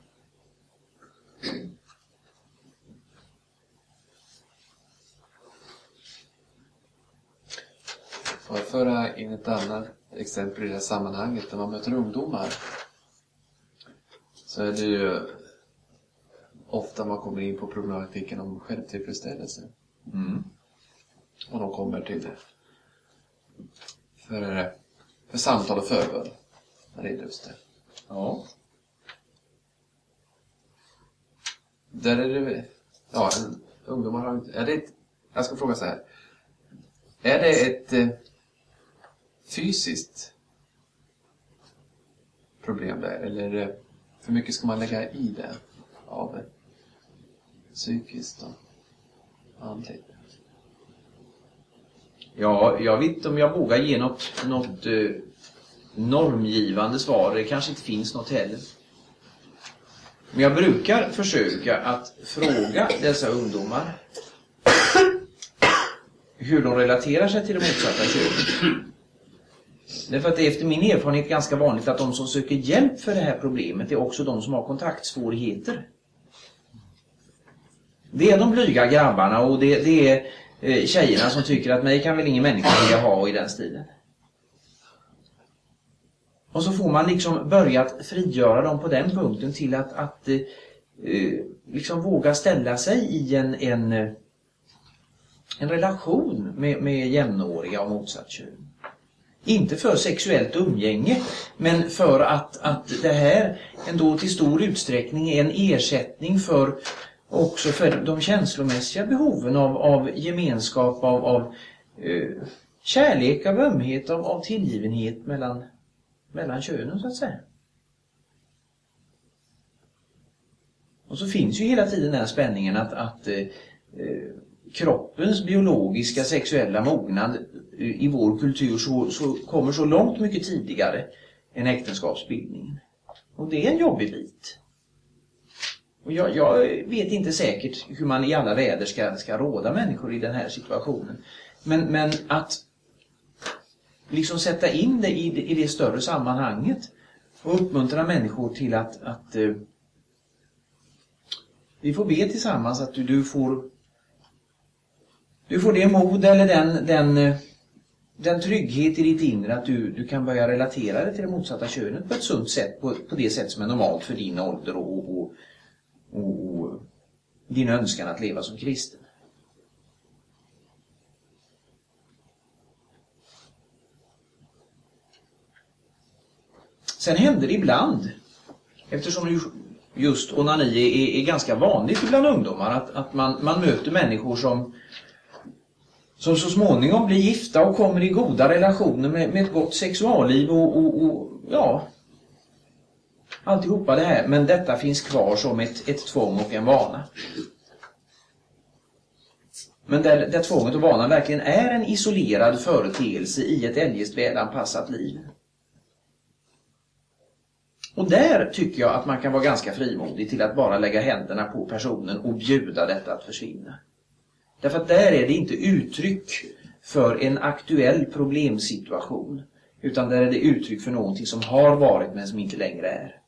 Får jag föra in ett annat exempel i det här sammanhanget. När man möter ungdomar så är det ju ofta man kommer in på problematiken om självtillfredsställelse. Och de kommer till det för samtal och förbön när det är just det. Ja. Där är det, ja, ungdomar har inte, är det ett, jag ska fråga så här. Är det ett fysiskt problem där, eller för mycket ska man lägga i det av psykiskt och andligt? Ja, jag vet inte om jag vågar ge något normgivande svar. Det kanske inte finns något heller. Men jag brukar försöka att fråga dessa ungdomar hur de relaterar sig till det motsatta könet. Därför att det är efter min erfarenhet ganska vanligt att de som söker hjälp för det här problemet är också de som har kontaktsvårigheter. Det är de blyga grabbarna och det är tjejerna som tycker att mig kan väl ingen människa vilja ha i den stilen. Och så får man liksom börjat frigöra dem på den punkten till att liksom våga ställa sig i en relation med jämnåriga och motsatt kön. Inte för sexuellt umgänge, men för att det här ändå till stor utsträckning är en ersättning för också för de känslomässiga behoven av gemenskap, av kärlek, av ömhet, av tillgivenhet mellan könen så att säga. Och så finns ju hela tiden den här spänningen att kroppens biologiska sexuella mognad i vår kultur så kommer så långt mycket tidigare än äktenskapsbildningen. Och det är en jobbig bit. Och jag vet inte säkert hur man i alla väder ska råda människor i den här situationen. Men att liksom sätta in det i det större sammanhanget och uppmuntra människor till att vi får be tillsammans att du får det mod eller den trygghet i ditt inre att du kan börja relatera det till det motsatta könet på ett sunt sätt, på det sätt som är normalt för din ålder och din önskan att leva som kristen. Sen händer det ibland, eftersom just onani är ganska vanligt bland ungdomar, att man möter människor som så småningom blir gifta och kommer i goda relationer med ett gott sexualliv och ja, alltihopa det här. Men detta finns kvar som ett tvång och en vana. Men där tvånget och vanan verkligen är en isolerad företeelse i ett eljest välanpassat liv. Och där tycker jag att man kan vara ganska frimodig till att bara lägga händerna på personen och bjuda detta att försvinna. Därför att där är det inte uttryck för en aktuell problemsituation, utan där är det uttryck för någonting som har varit men som inte längre är.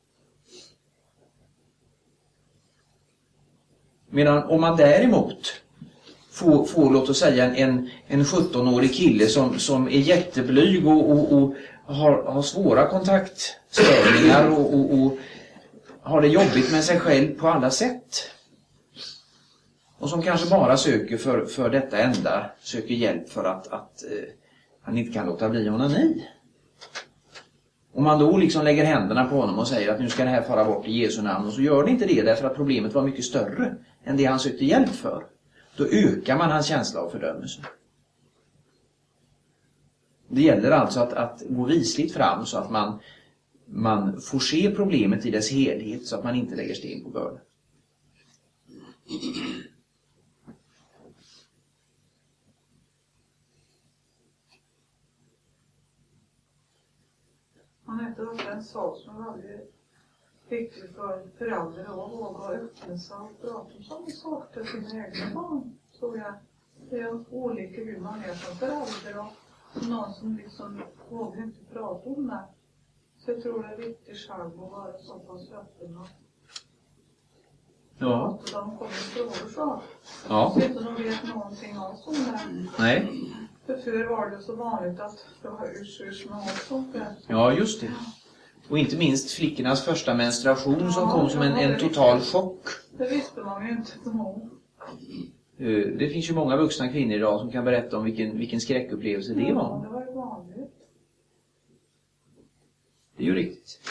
Medan om man däremot får låt oss säga en 17-årig kille som är jätteblyg och har svåra kontaktstörningar och har det jobbigt med sig själv på alla sätt. Och som kanske bara söker för detta enda, söker hjälp för att han inte kan låta bli onani. Om man då liksom lägger händerna på honom och säger att nu ska det här fara bort i Jesu namn, och så gör det inte det därför att problemet var mycket större än det han sökte hjälp för. Då ökar man hans känsla av fördömelse. Det gäller alltså att gå visligt fram så att man får se problemet i dess helhet så att man inte lägger sten på bördan. Han heter också en sak som är väldigt viktig för föräldrar att våga öppna sig och prata om sådana saker till sina egna barn, tror jag. Det är olika hur man är som förälder och någon som liksom vågar inte prata om det. Så jag tror det är viktigt själv att vara så pass öppen och Ja. de kommer frågor så. Ja. Så inte de vet någonting om sånt där. Nej. För förr var det så vanligt att det var ursurs med sånt där. Ja, just det. Och inte minst flickornas första menstruation som kom som en total chock. Det visste man ju inte då. Det finns ju många vuxna kvinnor idag som kan berätta om vilken skräckupplevelse det var. Ja, det var ju vanligt. Det är ju riktigt.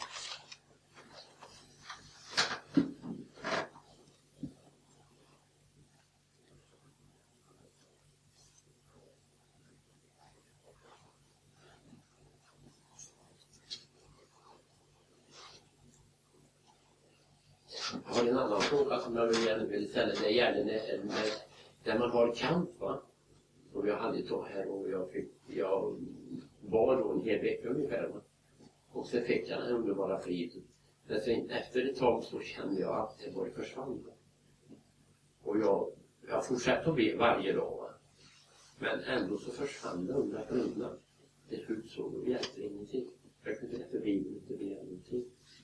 Jag har en annan fråga som jag gärna vill ställa. Det gäller när man har kamp, va? Som jag hade då här och jag var då en hel vecka ungefär, va? Och sen fick jag den underbara friden. Men sen efter ett tag så kände jag att det var försvann. Och jag fortsatte att be varje dag, va? Men ändå så försvann det undan för undan. Till slut så hjälpte det ingenting. Jag kunde inte be någonting.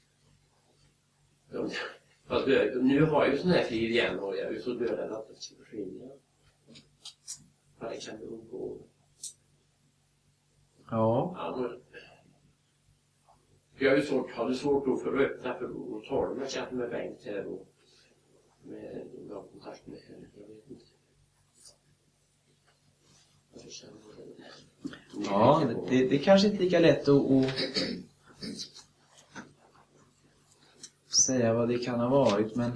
Nu har jag ju sån här frid igen och jag är ju så död att det ska försvinna. Vad kan det undgå? Ja. Jag hade svårt att få öppna för att tala med kanske med Bengt här och med kontakt med henne. Jag vet inte. Ja, det är kanske inte lika lätt att säga vad det kan ha varit, men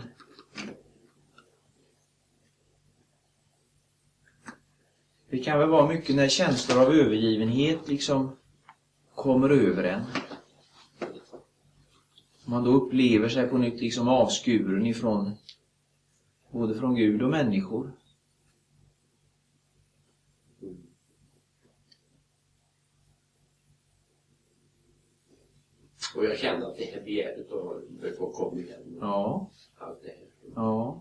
det kan väl vara mycket när känslor av övergivenhet liksom kommer över en. Man då upplever sig på nytt liksom avskuren ifrån både från Gud och människor. Och jag kände att det här begäret och det får komma igen. Ja. Allt det här. Ja.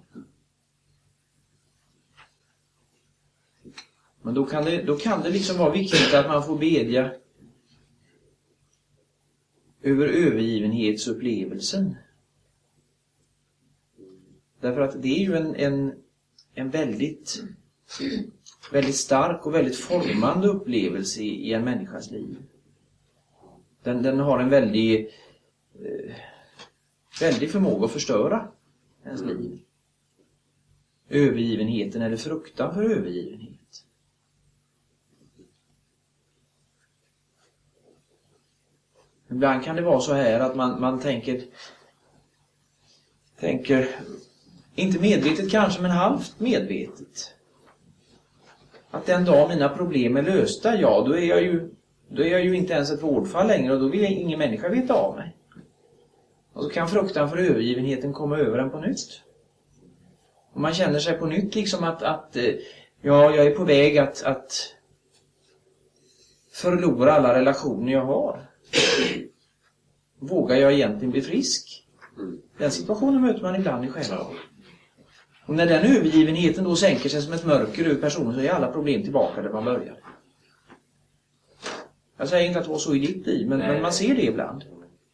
Men då kan det liksom vara viktigt att man får bedja över övergivenhetsupplevelsen. Därför att det är ju en väldigt stark och väldigt formande upplevelse i en människas liv. Den har en väldig förmåga att förstöra ens liv. Övergivenheten eller fruktan för övergivenhet. Ibland kan det vara så här att man tänker inte medvetet kanske, men halvt medvetet, att den dag mina problem är lösta, ja, då är jag ju inte ens ett vårdfall längre och då vill ingen människa veta av mig. Och så kan fruktan för övergivenheten komma över en på nytt. Och man känner sig på nytt liksom att jag är på väg att förlora alla relationer jag har. Vågar jag egentligen bli frisk? Den situationen möter man ibland i själva. Och när den övergivenheten då sänker sig som ett mörker ur personen så är alla problem tillbaka där man börjar. Jag säger inte att det var så i ditt liv, men man ser det ibland.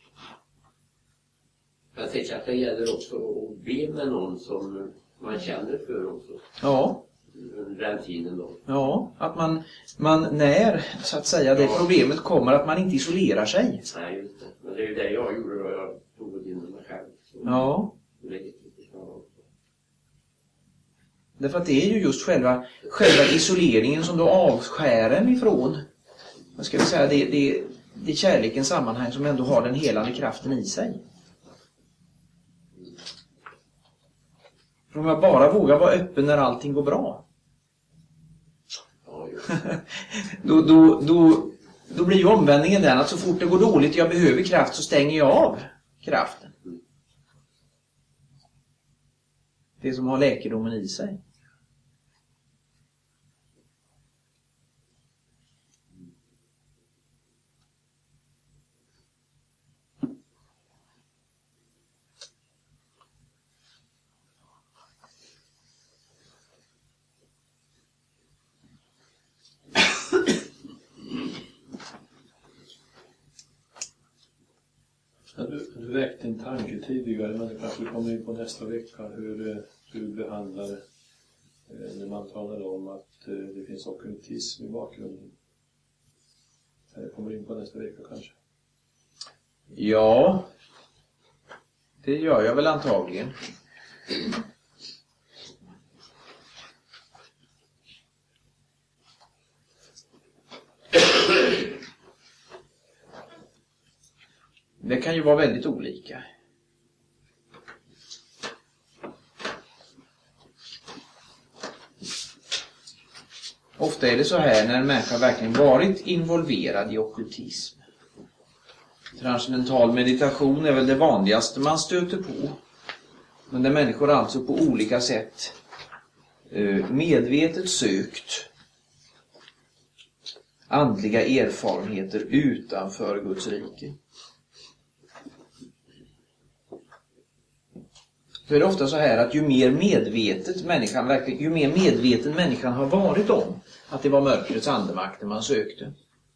Jag tänker att det gäller också att be med någon som man känner för också. Ja. Den tiden då. Ja, att man när så att säga det problemet kommer, att man inte isolerar sig. Nej, just det. Men det är ju det jag gjorde och jag tog det in mig själv. Så ja. Därför att det är ju just själva isoleringen som då avskär en ifrån, vad ska vi säga, det kärlekens sammanhang som ändå har den helande kraften i sig. För om jag bara vågar vara öppen när allting går bra, då blir ju omvändningen den att så fort det går dåligt och jag behöver kraft så stänger jag av kraften. Det som har läkedomen i sig. Du väckte en tanke tidigare, men det kanske kommer in på nästa vecka hur du behandlar när man talar om att det finns ockultism i bakgrunden. Det kommer in på nästa vecka kanske. Ja, det gör jag väl antagligen. Det kan ju vara väldigt olika. Ofta är det så här när en människa verkligen varit involverad i ockultism. Transcendental meditation är väl det vanligaste man stöter på. Men där människor alltså på olika sätt medvetet sökt andliga erfarenheter utanför Guds rike. Då är det ofta så här att ju mer medveten människan har varit om att det var mörkrets andemakter man sökte,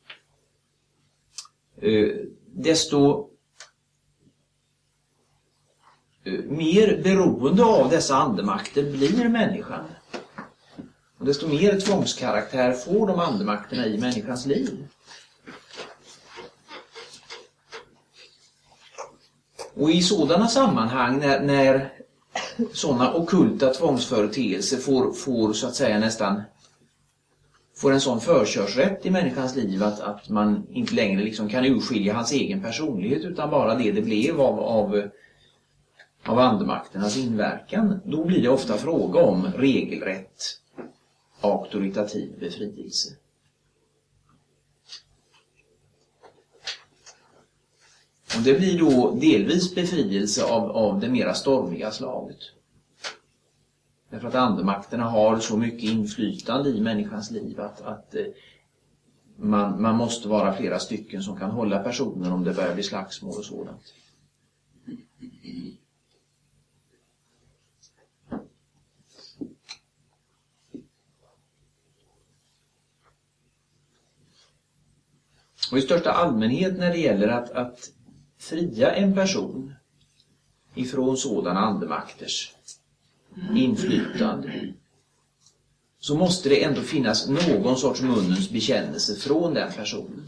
desto mer beroende av dessa andemakter blir människan. Och desto mer tvångskaraktär får de andemakterna i människans liv. Och i sådana sammanhang när sådana ockulta tvångsföreteelser får så att säga nästan får en sån förkörsrätt i människans liv att man inte längre liksom kan urskilja hans egen personlighet utan bara det blev av andemakternas inverkan, då blir det ofta fråga om regelrätt auktoritativ befrielse. Och det blir då delvis befrielse av det mera stormiga slaget. Därför att andemakterna har så mycket inflytande i människans liv att man måste vara flera stycken som kan hålla personen om det börjar bli slagsmål och sådant. Och i största allmänhet när det gäller att fria en person ifrån sådana andemakters inflytande, så måste det ändå finnas någon sorts munnens bekännelse från den personen.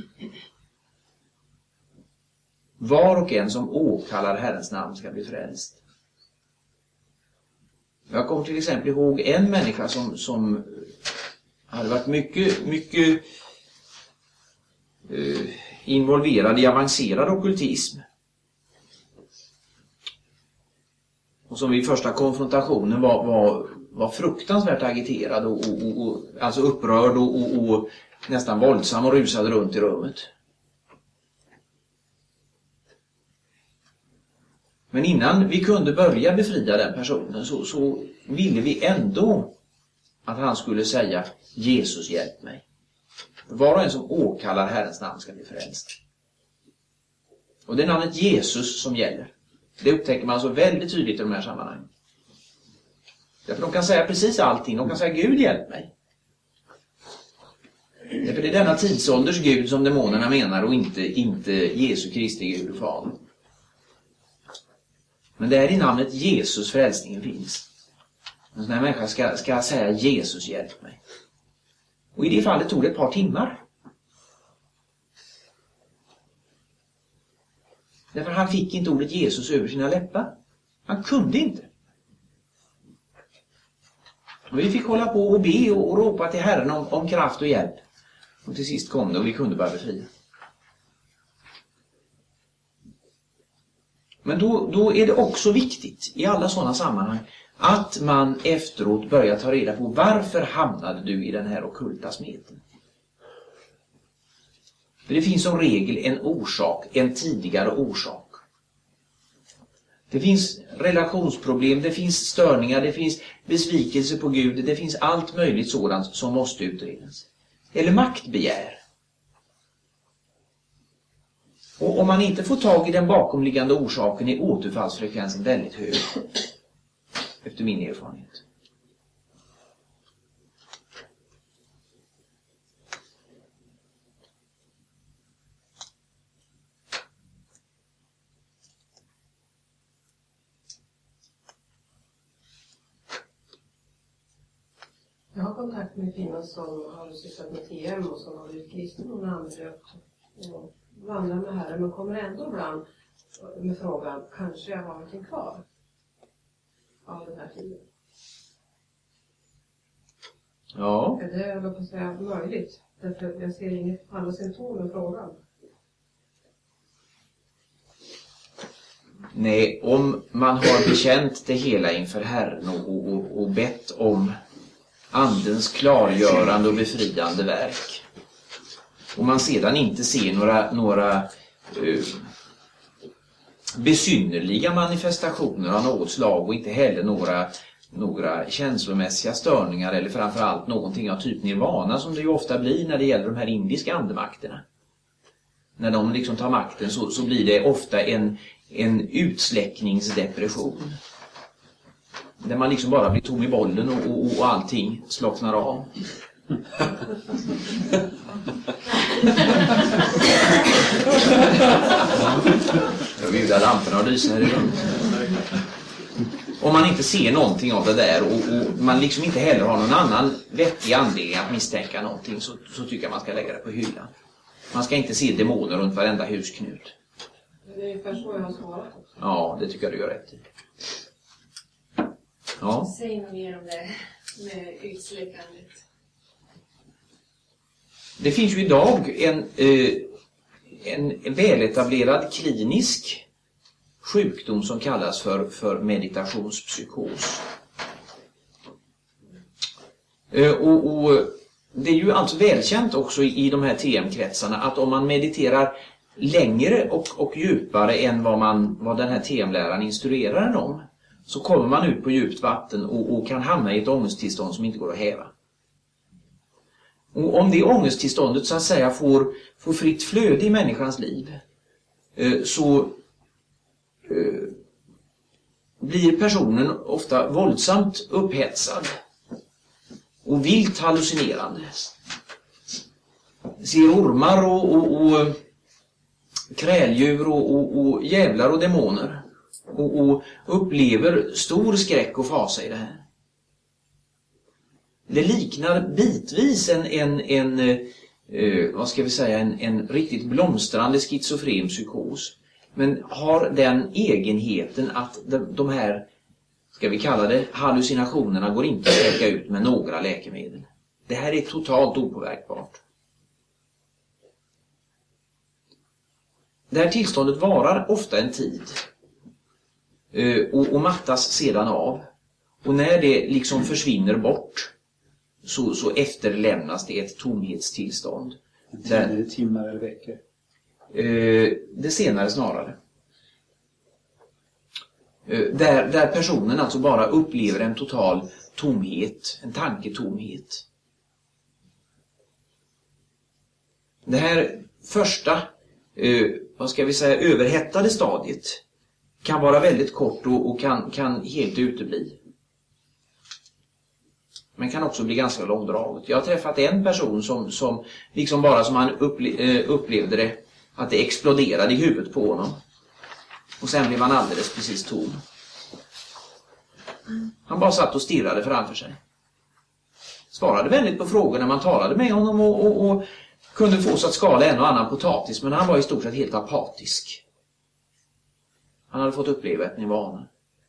Var och en som åkallar Herrens namn ska bli frälst. Jag kommer till exempel ihåg en människa som hade varit mycket involverad i avancerad ockultism. Och som vid första konfrontationen var fruktansvärt agiterad och alltså upprörd och nästan våldsam och rusade runt i rummet. Men innan vi kunde börja befria den personen så ville vi ändå att han skulle säga: Jesus, hjälp mig. Var och en som åkallar Herrens namn ska bli frälst. Och det är namnet Jesus som gäller. Det upptäcker man så väldigt tydligt i de här sammanhangen. Därför de kan säga precis allting. De kan säga: Gud, hjälp mig. Därför det är denna tidsålders Gud som demonerna menar och inte Jesu Kristi Gud och Fader. Men det är i namnet Jesus frälsningen finns. En sån här människa ska säga: Jesus, hjälp mig. Och i det fallet tog det ett par timmar. Därför han fick inte ordet Jesus över sina läppar. Han kunde inte. Och vi fick hålla på och be och ropa till Herren om kraft och hjälp. Och till sist kom det och vi kunde börja befria. Men då är det också viktigt i alla sådana sammanhang att man efteråt börjar ta reda på: varför hamnade du i den här ockulta smeten? För det finns som regel en orsak, en tidigare orsak. Det finns relationsproblem, det finns störningar, det finns besvikelse på Gud, det finns allt möjligt sådant som måste utredas. Eller maktbegär. Och om man inte får tag i den bakomliggande orsaken är återfallsfrekvensen väldigt hög. Efter min erfarenhet. kontakt med kvinnor som har sysslat med TM och som har blivit kristna och namndöpt och vandrar med Herren, men kommer ändå ibland med frågan, kanske jag har någonting kvar av den här tiden. Ja. Är det, jag vill säga, möjligt? Därför jag ser inget alla symptom med frågan. Nej, om man har bekänt det hela inför Herren och bett om andens klargörande och befriande verk, och man sedan inte ser några besynnerliga manifestationer av något slag och inte heller några känslomässiga störningar eller framförallt någonting av typ nirvana, som det ju ofta blir när det gäller de här indiska andemakterna. När de liksom tar makten så blir det ofta en utsläckningsdepression. Där man liksom bara blir tom i bollen och allting slocknar av. Jag vill att lamporna lyser i rummet. Om man inte ser någonting av det där och man liksom inte heller har någon annan vettig anledning att misstänka någonting, så tycker jag man ska lägga det på hyllan. Man ska inte se demoner runt varenda husknut. Det är ungefär så jag har svarat också. Ja, det tycker jag du gör rätt i. Ja. Säg något mer om det med utsläckandet. Det finns ju idag en väletablerad klinisk sjukdom som kallas för meditationspsykos. Och det är ju alltså välkänt också i de här TM-kretsarna att om man mediterar längre och djupare än vad den här TM-läraren instruerar en om, så kommer man ut på djupt vatten och kan hamna i ett ångesttillstånd som inte går att häva. Och om det ångesttillståndet så att säga får fritt flöde i människans liv, så blir personen ofta våldsamt upphetsad och vilt hallucinerande. Ser ormar och kräldjur och djävlar och demoner och upplever stor skräck och fasa i det här. Det liknar bitvis en riktigt blomstrande schizofren psykos, men har den egenheten att de här, ska vi kalla det, hallucinationerna går inte att släcka ut med några läkemedel. Det här är totalt opåverkbart. Det här tillståndet varar ofta en tid och mattas sedan av. Och när det liksom försvinner bort så efterlämnas det ett tomhetstillstånd. Är det timmar eller veckor? Det senare snarare. Där personen alltså bara upplever en total tomhet, en tanketomhet. Det här första, överhettade stadiet kan vara väldigt kort och kan helt utebli. Men kan också bli ganska långdraget. Jag har träffat en person som liksom bara som han upplevde det, att det exploderade i huvudet på honom. Och sen blev han alldeles precis tom. Han bara satt och stirrade framför sig. Svarade vänligt på frågor när man talade med honom och kunde få så att skala en och annan potatis, men han var i stort sett helt apatisk. Han hade fått uppleva ett nirvana.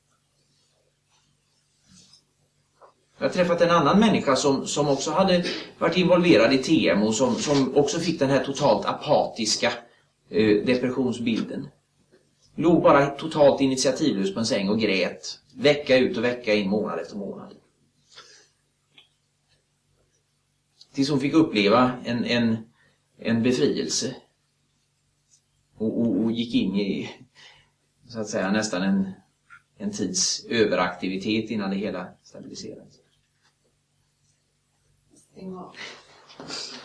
Jag har träffat en annan människa som också hade varit involverad i TM och som också fick den här totalt apatiska depressionsbilden. Låg bara totalt initiativlös på en säng och grät. Vecka ut och vecka in, månad efter månad. Tills hon fick uppleva en befrielse. Och gick in i, så att säga, nästan en tids överaktivitet innan det hela stabiliserades. Stäng av.